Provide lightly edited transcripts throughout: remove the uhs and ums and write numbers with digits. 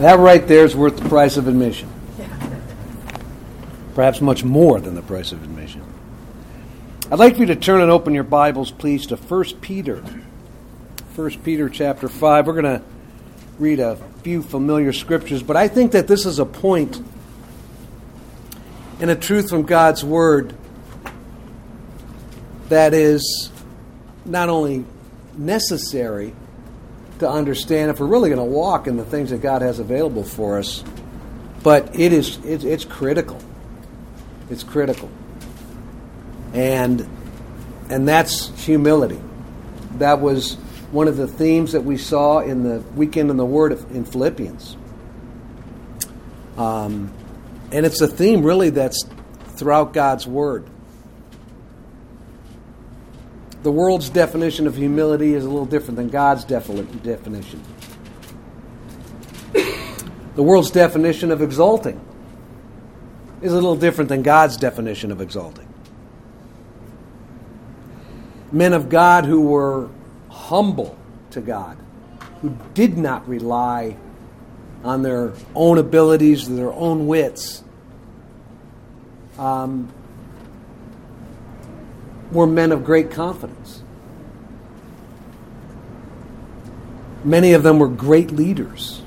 That right there is worth the price of admission. Perhaps much more than the price of admission. I'd like for you to turn and open your Bibles, please, to 1 Peter. 1 Peter chapter 5. We're going to read a few familiar scriptures, but I think that this is a point and a truth from God's Word that is not only necessary to understand if we're really going to walk in the things that God has available for us, but it's critical. It's critical. And that's humility. That was one of the themes that we saw in the Weekend in the Word in Philippians. And it's a theme really that's throughout God's Word. The world's definition of humility is a little different than God's definition. The world's definition of exalting is a little different than God's definition of exalting. Men of God who were humble to God, who did not rely on their own abilities, their own wits, were men of great confidence. Many of them were great leaders.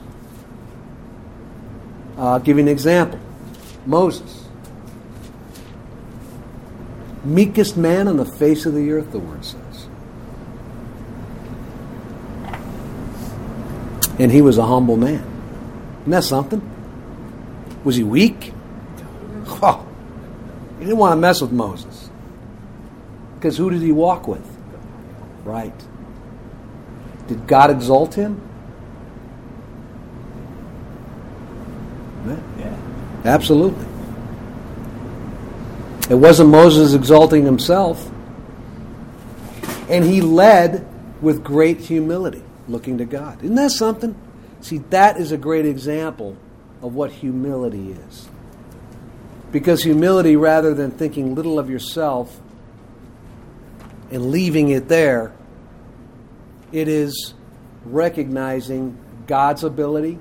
I'll give you an example. Moses. Meekest man on the face of the earth, the Word says. And he was a humble man. Isn't that something? Was he weak? Oh, he didn't want to mess with Moses. Because who did he walk with? Right. Did God exalt him? Yeah. Absolutely. It wasn't Moses exalting himself. And he led with great humility, looking to God. Isn't that something? See, that is a great example of what humility is. Because humility, rather than thinking little of yourself and leaving it there, it is recognizing God's ability,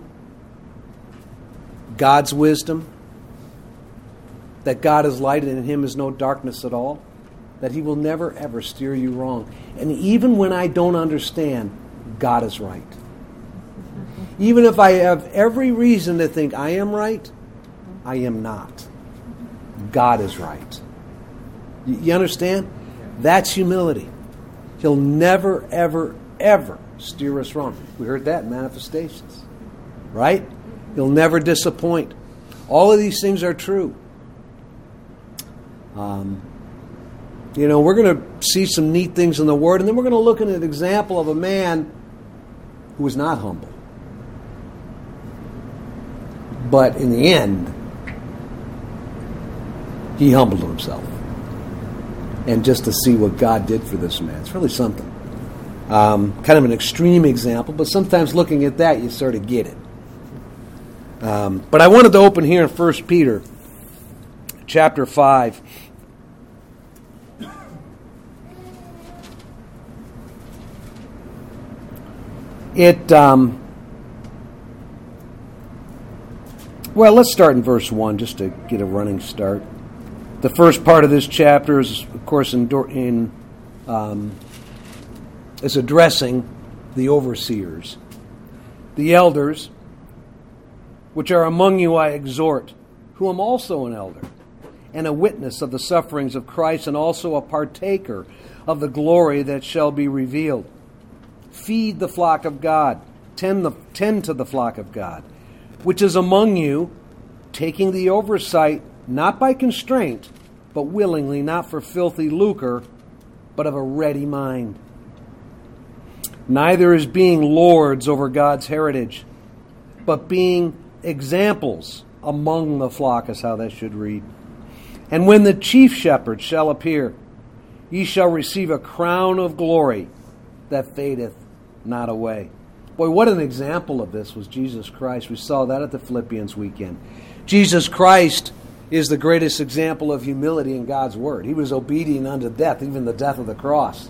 God's wisdom, that God is light and in Him is no darkness at all, that He will never ever steer you wrong. And even when I don't understand, God is right. Even if I have every reason to think I am right, I am not. God is right. You understand? That's humility. He'll never, ever, ever steer us wrong. We heard that in Manifestations. Right? He'll never disappoint. All of these things are true. We're going to see some neat things in the Word, and then we're going to look at an example of a man who was not humble. But in the end, he humbled himself. And just to see what God did for this man, it's really something. Kind of an extreme example, but sometimes looking at that, you sort of get it. But I wanted to open here in 1 Peter chapter 5. Let's start in verse 1 just to get a running start. The first part of this chapter is, of course, is addressing the overseers. The elders, which are among you I exhort, who am also an elder, and a witness of the sufferings of Christ, and also a partaker of the glory that shall be revealed. Feed the flock of God, tend to the flock of God, which is among you, taking the oversight, not by constraint, but willingly, not for filthy lucre, but of a ready mind. Neither is being lords over God's heritage, but being examples among the flock, is how that should read. And when the chief shepherd shall appear, ye shall receive a crown of glory that fadeth not away. Boy, what an example of this was Jesus Christ. We saw that at the Philippians weekend. Jesus Christ is the greatest example of humility in God's Word. He was obedient unto death, even the death of the cross.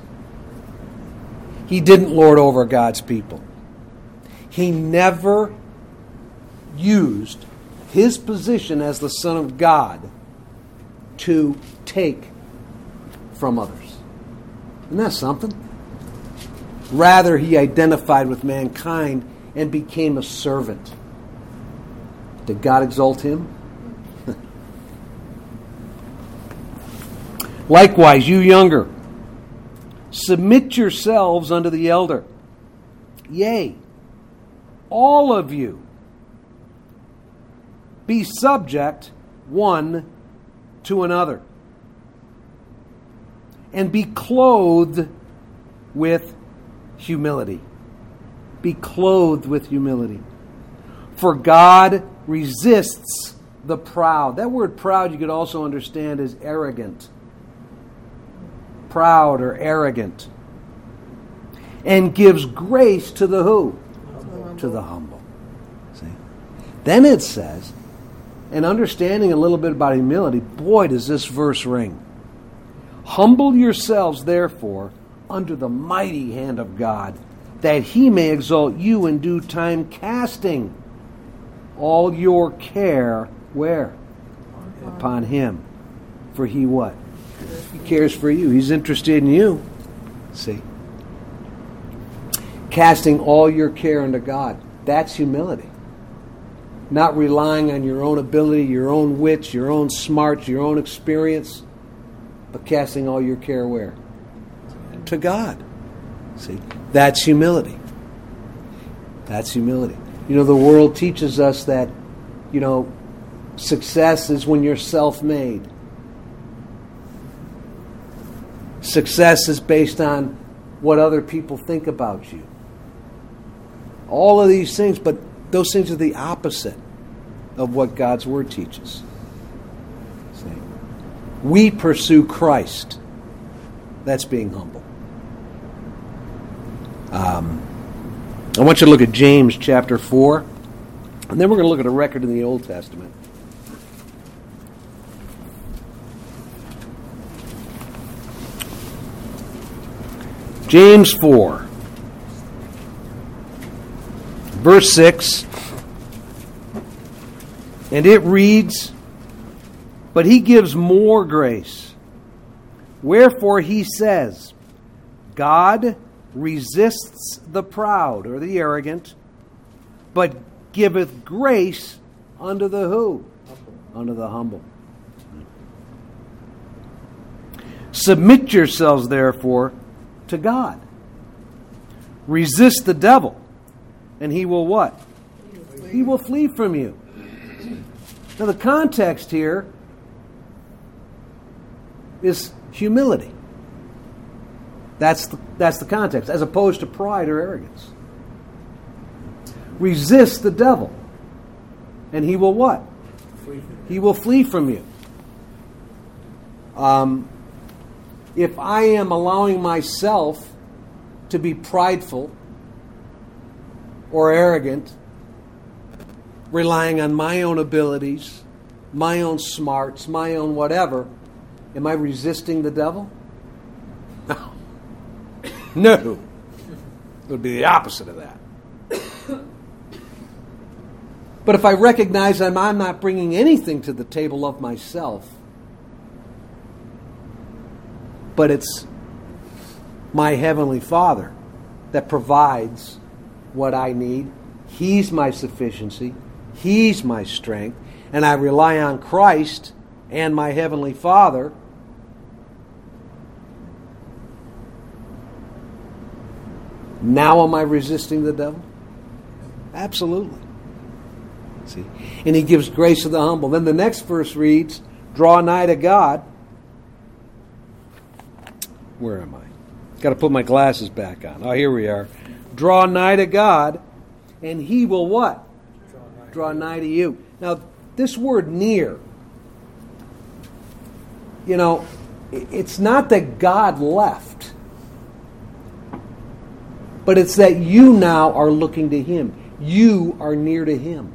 He didn't lord over God's people. He never used his position as the Son of God to take from others. Isn't that something? Rather, he identified with mankind and became a servant. Did God exalt him? Likewise, you younger, submit yourselves unto the elder. Yea, all of you, be subject one to another, and be clothed with humility. Be clothed with humility. For God resists the proud. That word proud you could also understand as arrogant. Proud or arrogant. And gives grace to the who? To the humble. See? Then it says, and understanding a little bit about humility, boy, does this verse ring. Humble yourselves, therefore, under the mighty hand of God, that he may exalt you in due time, casting all your care, where? Upon him. For he what? He cares for you. He's interested in you. See? Casting all your care unto God. That's humility. Not relying on your own ability, your own wits, your own smarts, your own experience, but casting all your care where? To God. See? That's humility. That's humility. You know, the world teaches us that, success is when you're self-made. Success is based on what other people think about you. All of these things, but those things are the opposite of what God's Word teaches. See? We pursue Christ. That's being humble. I want you to look at James chapter 4, and then we're going to look at a record in the Old Testament. James 4, verse 6, and it reads, "But he gives more grace. Wherefore he says, God resists the proud," or the arrogant, "but giveth grace unto the who? Unto the humble. Submit yourselves, therefore, to God. Resist the devil, and he will what? He will flee from you." Now the context here is humility. That's the context, as opposed to pride or arrogance. Resist the devil, and he will what? He will flee from you. If I am allowing myself to be prideful or arrogant, relying on my own abilities, my own smarts, my own whatever, am I resisting the devil? No. No. It would be the opposite of that. But if I recognize that I'm not bringing anything to the table of myself, but it's my Heavenly Father that provides what I need, He's my sufficiency, He's my strength, and I rely on Christ and my Heavenly Father, now am I resisting the devil? Absolutely. See? And he gives grace to the humble. Then the next verse reads, "Draw nigh to God." Where am I? Got to put my glasses back on. Oh, here we are. "Draw nigh to God, and he will what? Draw nigh to you." Now, this word near, it's not that God left, but it's that you now are looking to Him. You are near to Him.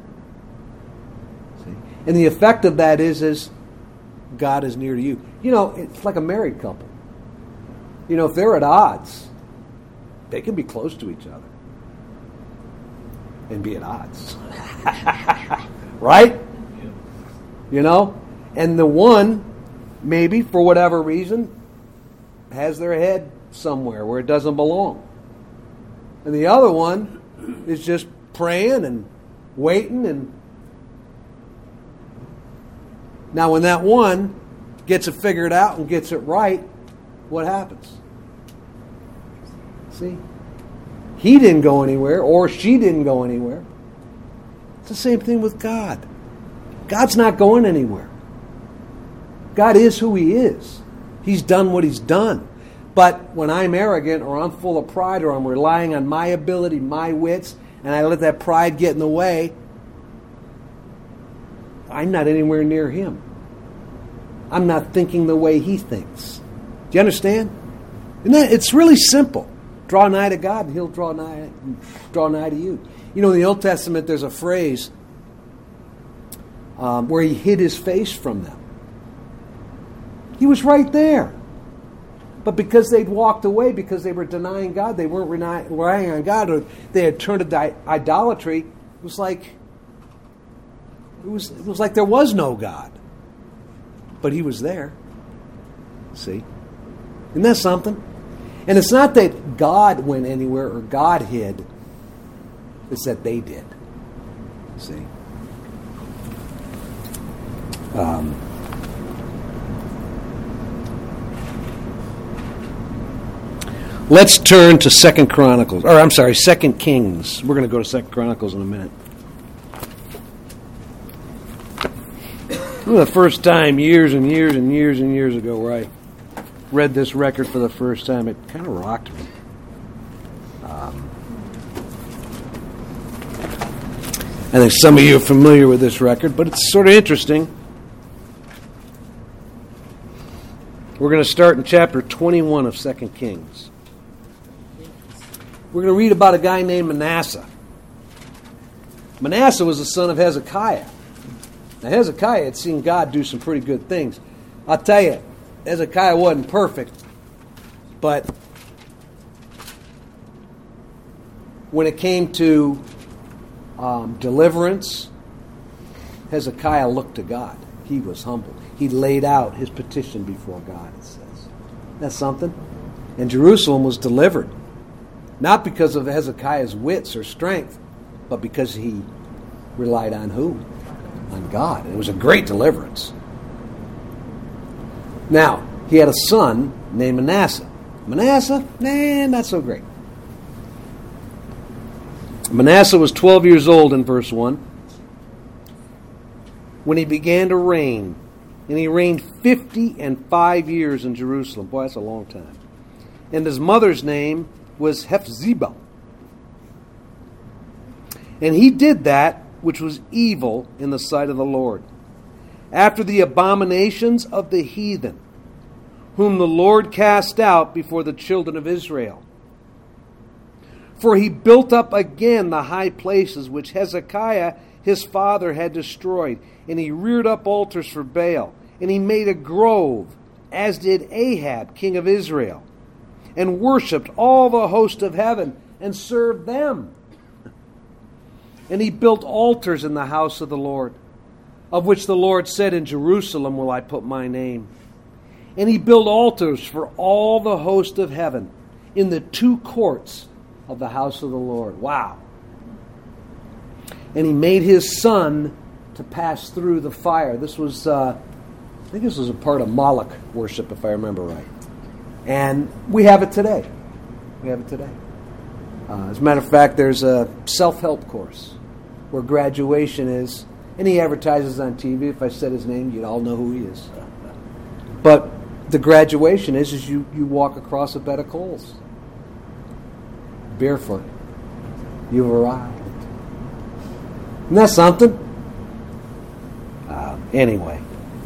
See? And the effect of that is God is near to you. It's like a married couple. If they're at odds, they can be close to each other. and be at odds. Right? You know? And the one, maybe for whatever reason, has their head somewhere where it doesn't belong. And the other one is just praying and waiting. And now when that one gets it figured out and gets it right, what happens? See? He didn't go anywhere, or she didn't go anywhere. It's the same thing with God. God's not going anywhere. God is who He is. He's done what He's done. But when I'm arrogant, or I'm full of pride, or I'm relying on my ability, my wits, and I let that pride get in the way, I'm not anywhere near Him. I'm not thinking the way He thinks. Do you understand? It's really simple. Draw nigh to God, and He'll draw nigh to you. You know, in the Old Testament, there's a phrase where He hid His face from them. He was right there. But because they'd walked away, because they were denying God, they weren't relying on God, or they had turned to idolatry, it was like there was no God. But He was there. See? Isn't that something? And it's not that God went anywhere or God hid. It's that they did. See? Let's turn to 2 Kings. We're going to go to 2 Chronicles in a minute. The first time, years and years and years and years ago, where I read this record for the first time, it kind of rocked me. I think some of you are familiar with this record, but it's sort of interesting. We're going to start in chapter 21 of 2 Kings. We're going to read about a guy named Manasseh. Manasseh was the son of Hezekiah. Now, Hezekiah had seen God do some pretty good things. I'll tell you, Hezekiah wasn't perfect, but when it came to deliverance, Hezekiah looked to God. He was humble. He laid out his petition before God, it says. That's something. And Jerusalem was delivered. Not because of Hezekiah's wits or strength, but because he relied on who? On God. And it was a great deliverance. Now, he had a son named Manasseh. Manasseh? Nah, not so great. Manasseh was 12 years old in verse 1 when he began to reign. And he reigned 55 years in Jerusalem. Boy, that's a long time. And his mother's name was Hephzibah. And he did that which was evil in the sight of the Lord, after the abominations of the heathen, whom the Lord cast out before the children of Israel. For he built up again the high places which Hezekiah his father had destroyed, and he reared up altars for Baal, and he made a grove, as did Ahab, king of Israel, and worshipped all the host of heaven, and served them. And he built altars in the house of the Lord, of which the Lord said, in Jerusalem will I put my name. And he built altars for all the host of heaven in the two courts of the house of the Lord. Wow. And he made his son to pass through the fire. This was, I think this was a part of Moloch worship, if I remember right. And we have it today. We have it today. As a matter of fact, there's a self-help course where graduation is, and he advertises on TV. If I said his name, you'd all know who he is. But the graduation is you walk across a bed of coals. Barefoot. You've arrived. Isn't that something? Anyway.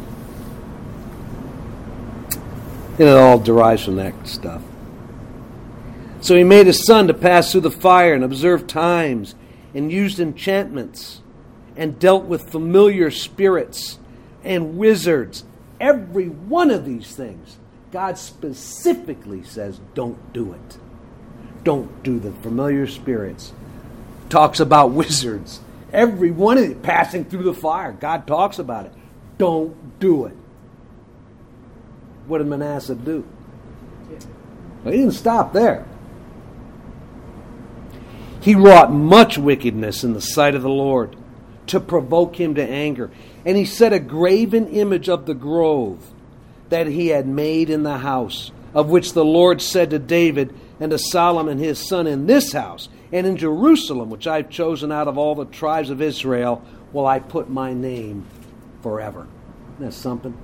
And it all derives from that stuff. So he made his son to pass through the fire and observe times and used enchantments and dealt with familiar spirits and wizards. Every one of these things, God specifically says, don't do it. Don't do the familiar spirits. talks about wizards. Every one of it passing through the fire. God talks about it. Don't do it. What did Manasseh do? Well, he didn't stop there. He wrought much wickedness in the sight of the Lord to provoke him to anger. And he set a graven image of the grove that he had made in the house, of which the Lord said to David and to Solomon his son, in this house and in Jerusalem, which I've chosen out of all the tribes of Israel, will I put my name forever. Isn't that something?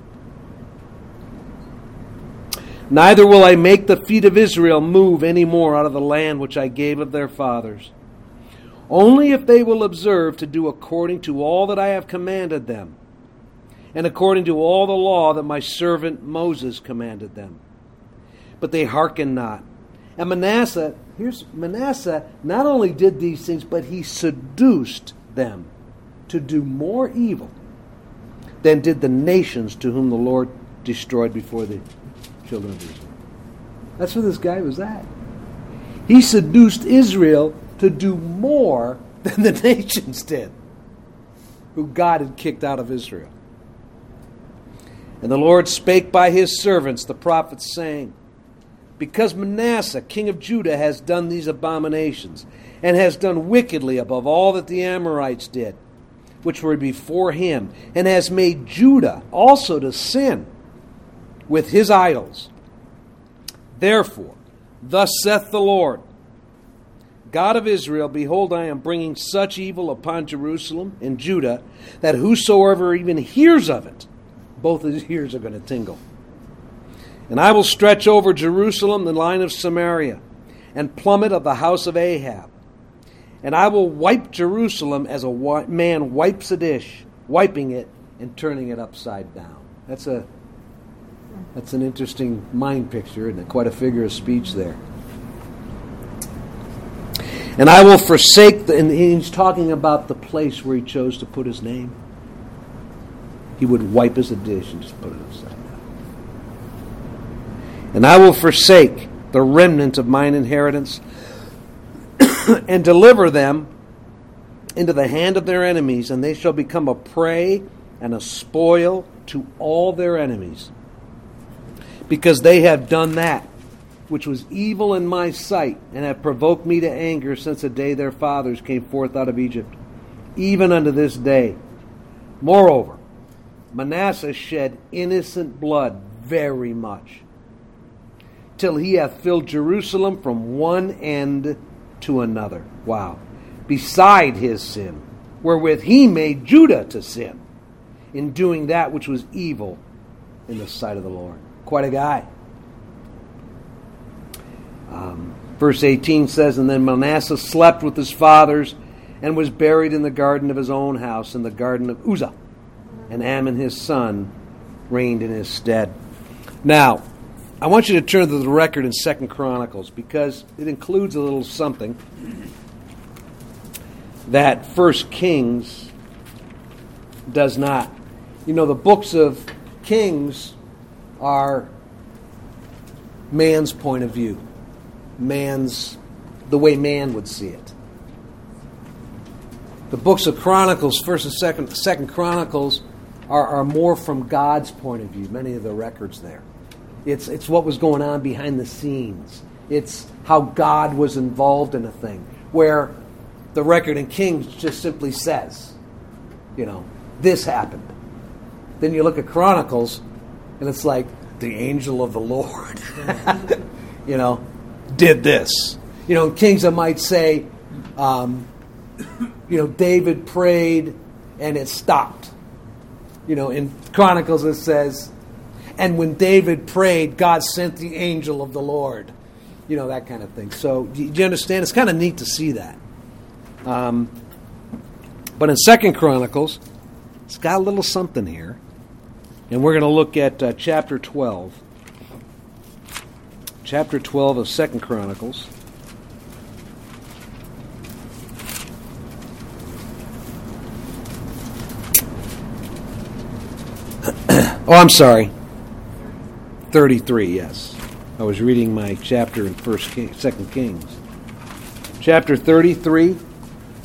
Neither will I make the feet of Israel move any more out of the land which I gave of their fathers, only if they will observe to do according to all that I have commanded them, and according to all the law that my servant Moses commanded them. But they hearkened not. And Manasseh not only did these things, but he seduced them to do more evil than did the nations to whom the Lord destroyed before the children of Israel. That's where this guy was at. He seduced Israel to do more than the nations did, who God had kicked out of Israel. And the Lord spake by his servants, the prophets, saying, because Manasseh, king of Judah, has done these abominations, and has done wickedly above all that the Amorites did, which were before him, and has made Judah also to sin with his idols. Therefore, thus saith the Lord, God of Israel, behold, I am bringing such evil upon Jerusalem and Judah, that whosoever even hears of it, both his ears are going to tingle. And I will stretch over Jerusalem the line of Samaria, and plummet of the house of Ahab. And I will wipe Jerusalem as a man wipes a dish, wiping it and turning it upside down. That's an interesting mind picture, isn't it? Quite a figure of speech there. And I will forsake, and he's talking about the place where he chose to put his name. He would wipe as a dish and just put it upside down. And I will forsake the remnant of mine inheritance and deliver them into the hand of their enemies, and they shall become a prey and a spoil to all their enemies, because they have done that which was evil in my sight, and have provoked me to anger since the day their fathers came forth out of Egypt, even unto this day. Moreover, Manasseh shed innocent blood very much, till he hath filled Jerusalem from one end to another. Wow. Beside his sin, wherewith he made Judah to sin, in doing that which was evil in the sight of the Lord. Quite a guy. Verse 18 says, and then Manasseh slept with his fathers, and was buried in the garden of his own house, in the garden of Uzzah. And Ammon his son reigned in his stead. Now, I want you to turn to the record in 2 Chronicles, because it includes a little something that 1 Kings does not. You know, the books of Kings are man's point of view. The way man would see it. The books of Chronicles, 1st and 2nd Chronicles, are more from God's point of view, many of the records there. It's what was going on behind the scenes. It's how God was involved in a thing. Where the record in Kings just simply says, this happened. Then you look at Chronicles, and it's like, the angel of the Lord, did this. In Kings, I might say, David prayed, and it stopped. In Chronicles it says, and when David prayed, God sent the angel of the Lord. That kind of thing. So, do you understand? It's kind of neat to see that. But in 2 Chronicles, it's got a little something here. And we're going to look at chapter 12. Chapter 12 of 2 Chronicles. Oh, I'm sorry. 33, yes. I was reading my chapter in 2 Kings. Chapter 33,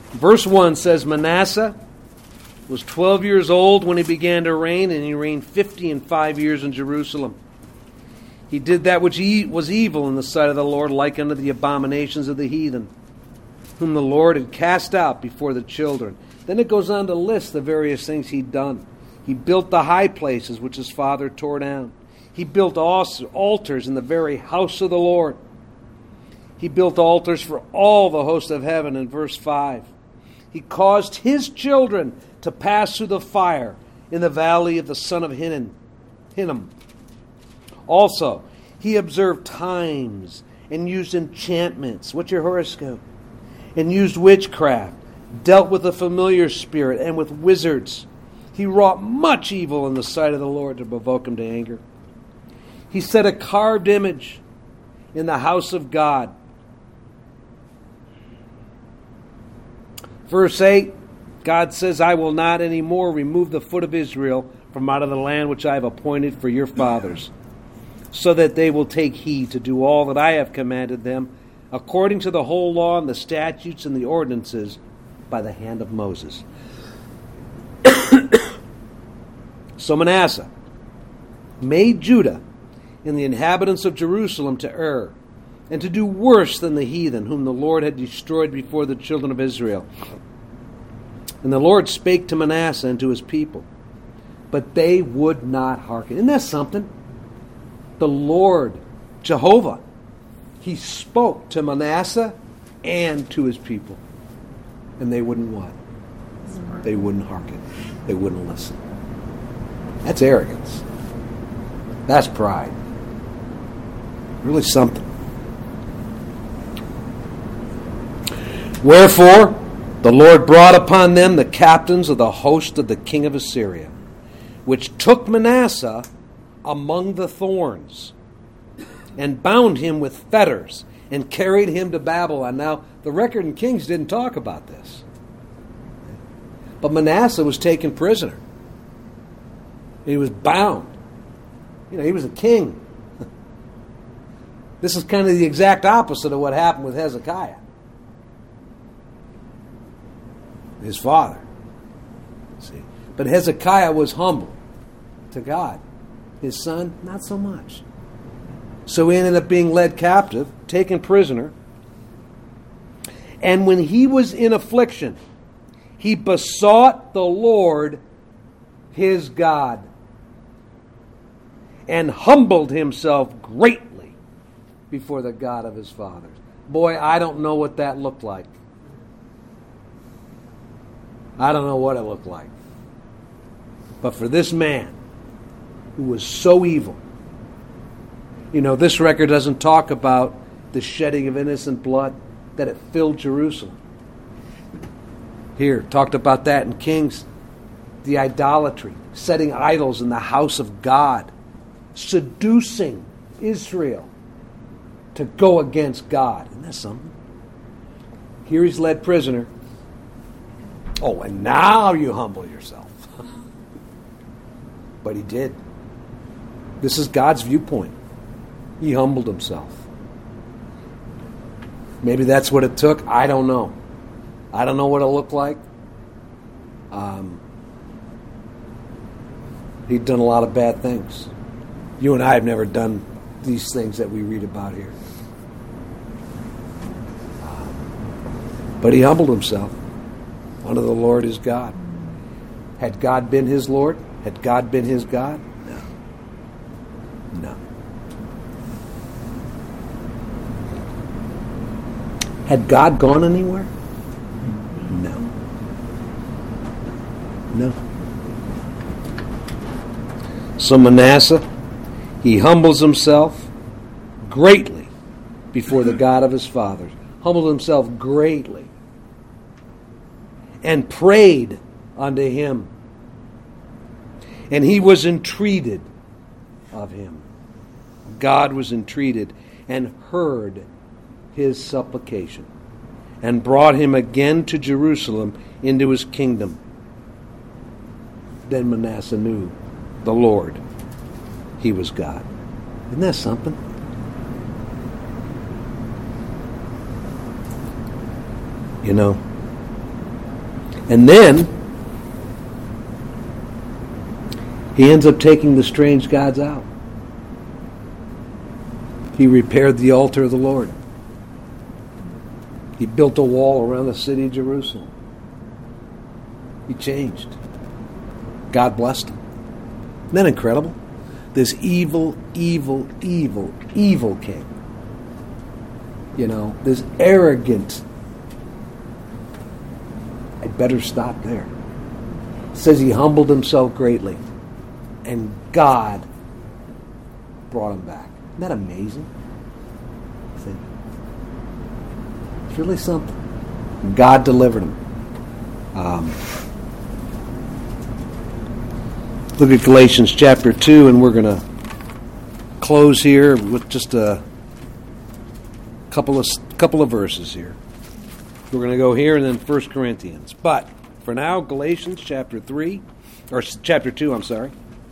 Verse 1 says, Manasseh was 12 years old when he began to reign, and he reigned 50 years in Jerusalem. He did that which was evil in the sight of the Lord, like unto the abominations of the heathen, whom the Lord had cast out before the children. Then it goes on to list the various things he'd done. He built the high places which his father tore down. He built altars in the very house of the Lord. He built altars for all the host of heaven in verse 5. He caused his children to pass through the fire in the valley of the son of Hinnom. Also, he observed times and used enchantments. What's your horoscope? And used witchcraft, dealt with a familiar spirit and with wizards. He wrought much evil in the sight of the Lord to provoke him to anger. He set a carved image in the house of God. Verse 8, God says, I will not any more remove the foot of Israel from out of the land which I have appointed for your fathers, so that they will take heed to do all that I have commanded them, according to the whole law and the statutes and the ordinances by the hand of Moses. So Manasseh made Judah and the inhabitants of Jerusalem to err, and to do worse than the heathen, whom the Lord had destroyed before the children of Israel. And the Lord spake to Manasseh and to his people, but they would not hearken. Isn't that something? The Lord, Jehovah, he spoke to Manasseh and to his people. And they wouldn't what? They wouldn't hearken. They wouldn't listen. That's arrogance. That's pride. Really something. Wherefore, the Lord brought upon them the captains of the host of the king of Assyria, which took Manasseh among the thorns, and bound him with fetters, and carried him to Babylon. Now, the record in Kings didn't talk about this. But Manasseh was taken prisoner. He was bound. He was a king. This is kind of the exact opposite of what happened with Hezekiah, his father. See, but Hezekiah was humble to God. His son, not so much. So he ended up being led captive, taken prisoner. And when he was in affliction, he besought the Lord his God, and humbled himself greatly before the God of his fathers. Boy, I don't know what that looked like. I don't know what it looked like. But for this man, who was so evil, this record doesn't talk about the shedding of innocent blood, that it filled Jerusalem. Here, talked about that in Kings. The idolatry, setting idols in the house of God, seducing Israel to go against God. Isn't that something? Here he's led prisoner. Oh, and now you humble yourself. But he did. This is God's viewpoint. He humbled himself. Maybe that's what it took. I don't know. I don't know what it looked like. He'd done a lot of bad things. You and I have never done these things that we read about here. But he humbled himself unto the Lord his God. Had God been his Lord? Had God been his God? No. No. Had God gone anywhere? No. No. So Manasseh, he humbles himself greatly before the God of his fathers. Humbled himself greatly. And prayed unto him. And he was entreated of him. God was entreated and heard his supplication, and brought him again to Jerusalem into his kingdom. Then Manasseh knew the Lord, he was God. Isn't that something? And then he ends up taking the strange gods out. He repaired the altar of the Lord. He built a wall around the city of Jerusalem. He changed. God blessed him. Isn't that incredible? This evil king. This arrogant. I'd better stop there. It says he humbled himself greatly. And God brought him back. Isn't that amazing? See? It's really something. God delivered him. Look at Galatians chapter 2, and we're going to close here with just a couple of verses here. We're going to go here and then 1 Corinthians. But for now, Galatians chapter 2, I'm sorry.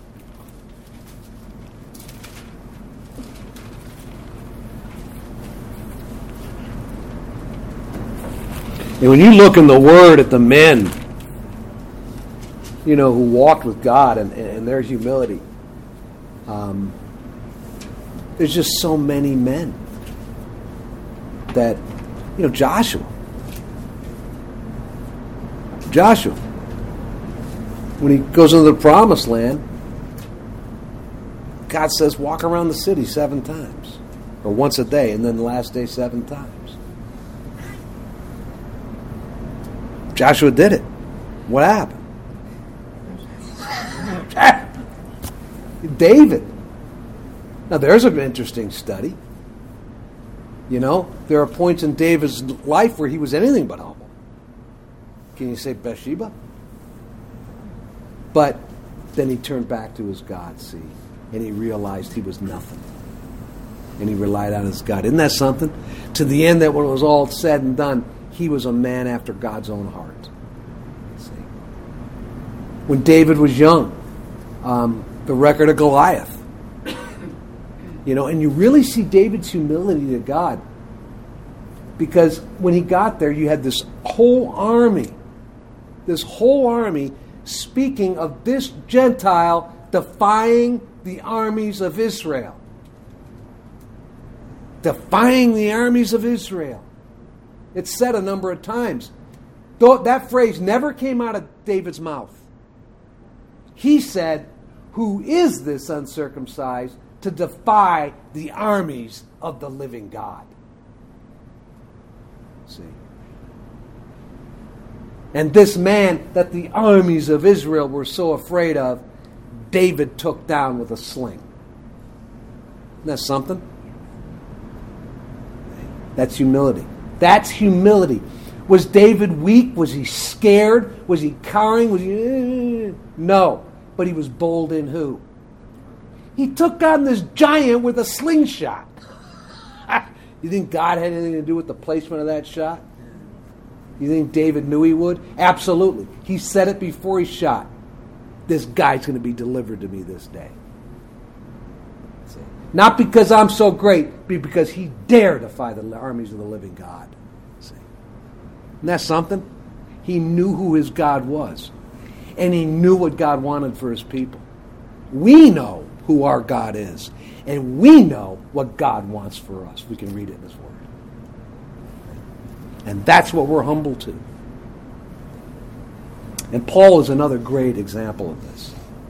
And when you look in the Word at the men, who walked with God and their humility, there's just so many men that, Joshua, when he goes into the promised land, God says, walk around the city 7 times, or once a day, and then the last day 7 times. Joshua did it. What happened? David. Now there's an interesting study. There are points in David's life where he was anything but humble. Can you say Bathsheba? But then he turned back to his God, and he realized he was nothing. And he relied on his God. Isn't that something? To the end that when it was all said and done, he was a man after God's own heart. See? When David was young, the record of Goliath. And you really see David's humility to God. Because when he got there, you had this whole army speaking of this Gentile defying the armies of Israel. Defying the armies of Israel. It's said a number of times. Though that phrase never came out of David's mouth. He said, "Who is this uncircumcised to defy the armies of the living God?" See? And this man that the armies of Israel were so afraid of, David took down with a sling. Isn't that something? That's humility. That's humility. Was David weak? Was he scared? Was he cowering? Was he... No. But he was bold in who? He took on this giant with a slingshot. You think God had anything to do with the placement of that shot? You think David knew he would? Absolutely. He said it before he shot. This guy's going to be delivered to me this day. See? Not because I'm so great, but because he dared defy the armies of the living God. See? Isn't that something? He knew who his God was. And he knew what God wanted for his people. We know who our God is. And we know what God wants for us. We can read it in his word. And that's what we're humble to. And Paul is another great example of this.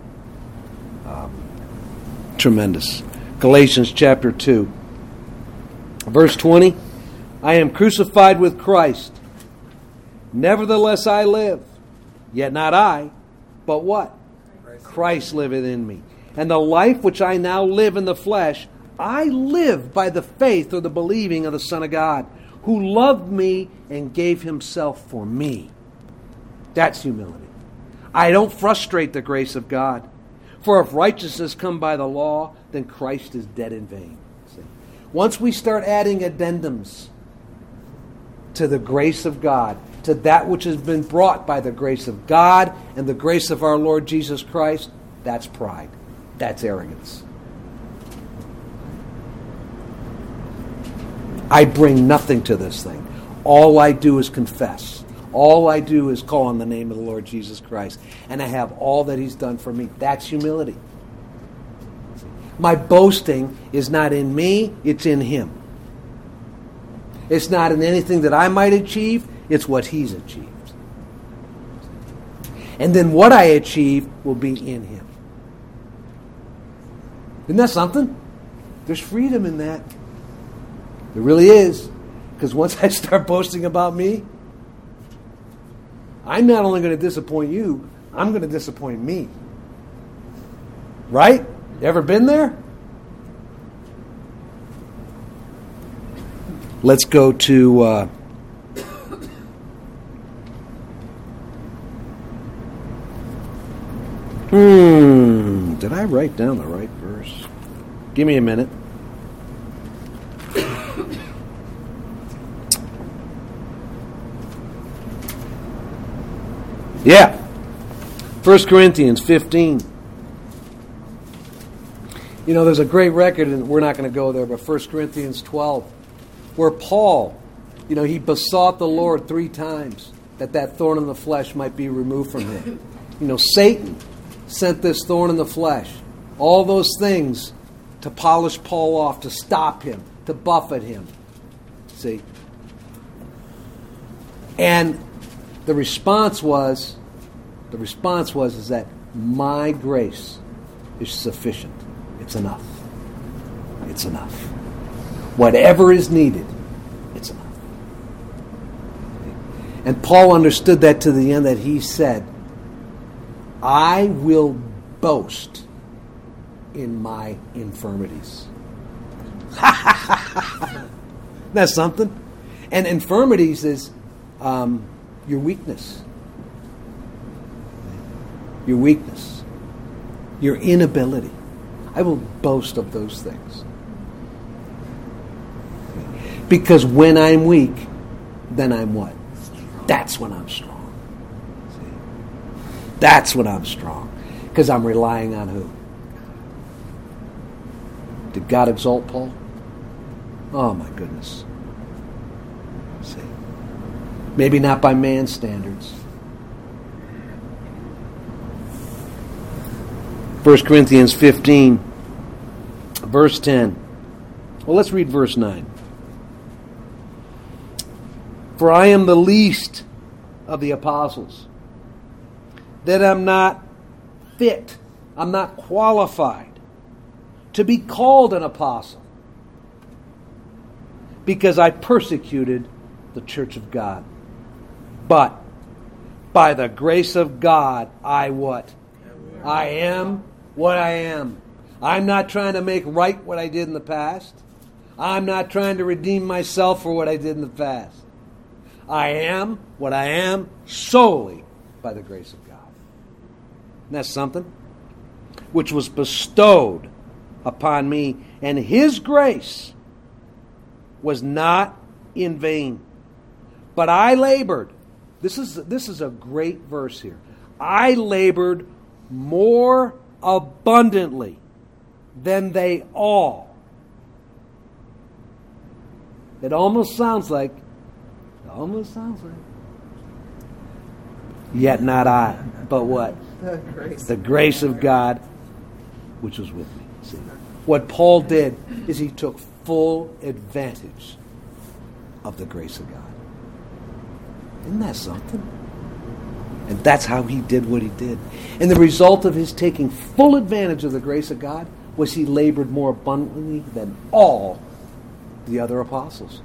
Tremendous. Galatians chapter 2. Verse 20. I am crucified with Christ. Nevertheless I live. Yet not I, but what? Christ liveth in me. And the life which I now live in the flesh, I live by the faith or the believing of the Son of God, who loved me and gave himself for me. That's humility. I don't frustrate the grace of God. For if righteousness come by the law, then Christ is dead in vain. See? Once we start adding addendums to the grace of God, to that which has been brought by the grace of God and the grace of our Lord Jesus Christ, that's pride. That's arrogance. I bring nothing to this thing. All I do is confess. All I do is call on the name of the Lord Jesus Christ. And I have all that He's done for me. That's humility. My boasting is not in me, it's in Him. It's not in anything that I might achieve, it's what He's achieved. And then what I achieve will be in Him. Isn't that something? There's freedom in that. There really is. Because once I start boasting about me, I'm not only going to disappoint you, I'm going to disappoint me. Right? You ever been there? Let's go to did I write down the right verse? Give me a minute. Yeah. 1 Corinthians 15. You know, there's a great record, and we're not going to go there, but 1 Corinthians 12, where Paul, you know, he besought the Lord 3 times that thorn in the flesh might be removed from him. You know, Satan sent this thorn in the flesh. All those things to polish Paul off, to stop him, to buffet him. See? And the response was that my grace is sufficient. It's enough. It's enough. Whatever is needed, it's enough. And Paul understood that to the end that he said, I will boast in my infirmities. That's something. And infirmities is your weakness. Your weakness. Your inability. I will boast of those things. Because when I'm weak, then I'm what? That's when I'm strong. See? That's when I'm strong. Because I'm relying on who? Did God exalt Paul? Oh my goodness. See? Maybe not by man's standards. 1 Corinthians 15, verse 10. Well, let's read verse 9. For I am the least of the apostles, that I'm not fit, I'm not qualified to be called an apostle, because I persecuted the church of God. But by the grace of God, I what? I am what I am. I'm not trying to make right what I did in the past. I'm not trying to redeem myself for what I did in the past. I am what I am solely by the grace of God. And that's something which was bestowed upon me, and His grace was not in vain. But I labored. This is a great verse here. I labored more abundantly than they all. It almost sounds like, yet not I, but what? The grace of God which was with me. See, what Paul did is he took full advantage of the grace of God. Isn't that something? And that's how he did what he did. And the result of his taking full advantage of the grace of God was he labored more abundantly than all the other apostles.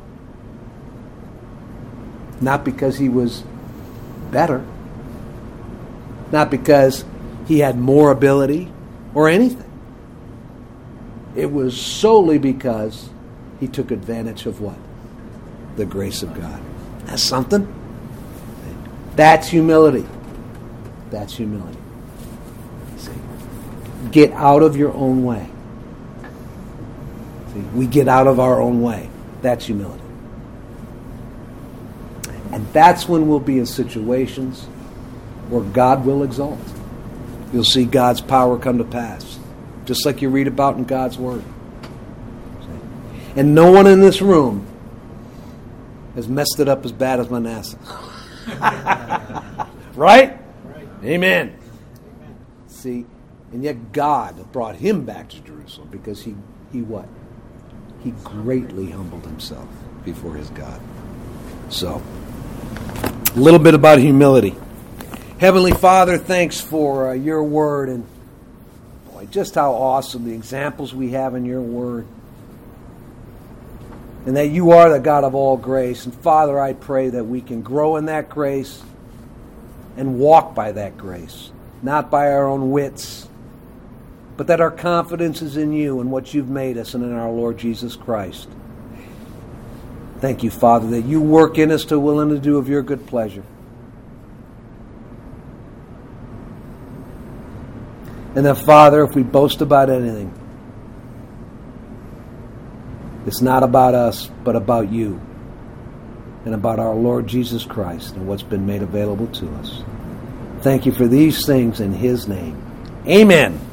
Not because he was better. Not because he had more ability or anything. It was solely because he took advantage of what? The grace of God. That's something. That's humility. That's humility. See? Get out of your own way. See? We get out of our own way. That's humility. And that's when we'll be in situations where God will exalt. You'll see God's power come to pass. Just like you read about in God's Word. And no one in this room has messed it up as bad as Manasseh. Right? Amen. See, and yet God brought him back to Jerusalem because he what? He greatly humbled himself before his God. So, a little bit about humility. Heavenly Father, thanks for your word, and boy, just how awesome the examples we have in your word. And that you are the God of all grace. And Father, I pray that we can grow in that grace and walk by that grace, not by our own wits, but that our confidence is in you and what you've made us and in our Lord Jesus Christ. Thank you, Father, that you work in us to will and to do of your good pleasure. And that, Father, if we boast about anything, it's not about us, but about you and about our Lord Jesus Christ and what's been made available to us. Thank you for these things in his name. Amen.